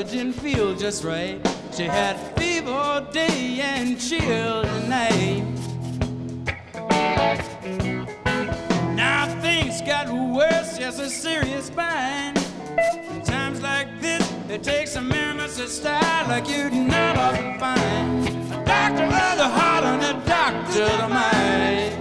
didn't feel just right. She had fever all day and chills at night. Now things got worse, just a serious spine. Times like this, it takes a mammoth to style like you'd never find. A doctor of the heart and a doctor of the mind.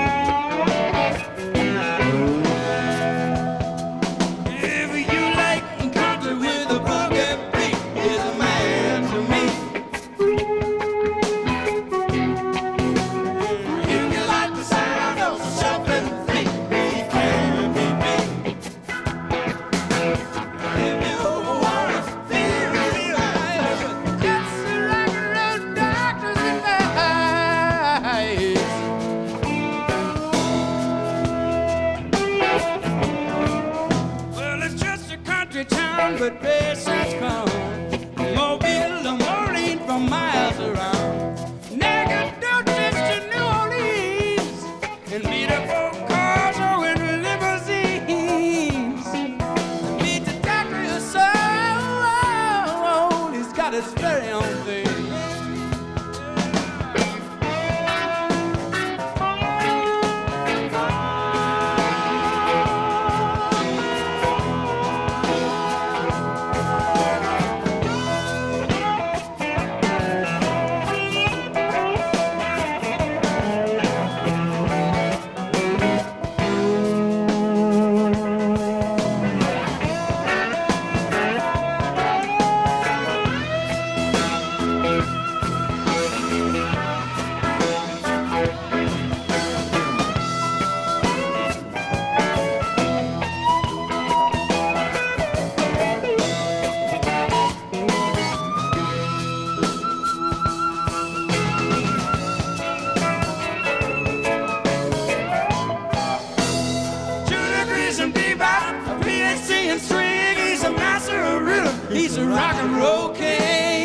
But patience come. Mobile and Orleans from miles around. Nacogdoches to New Orleans. And beautiful cars or in limousines. Meet the doctor who's so old. He's got his very own thing. He's a rock and roll king.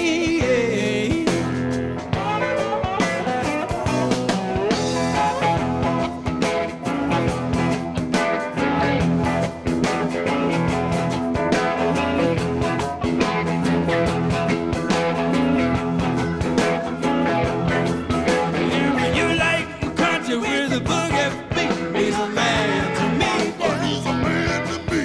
When you like country with a boogie beat, he's a man to me. Oh, he's a man to me.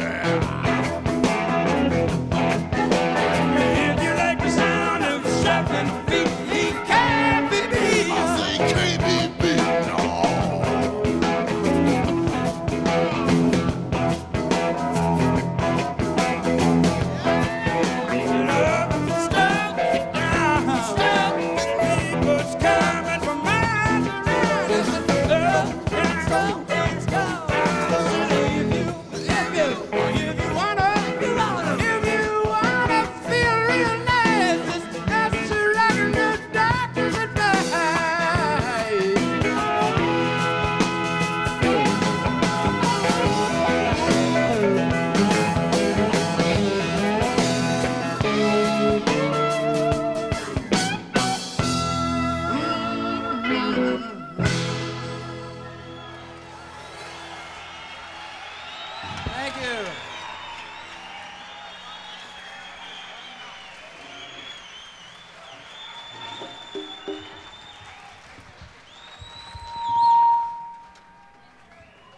Thank you.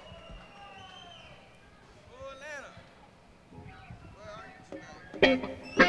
Oh, Atlanta. Where are you tonight?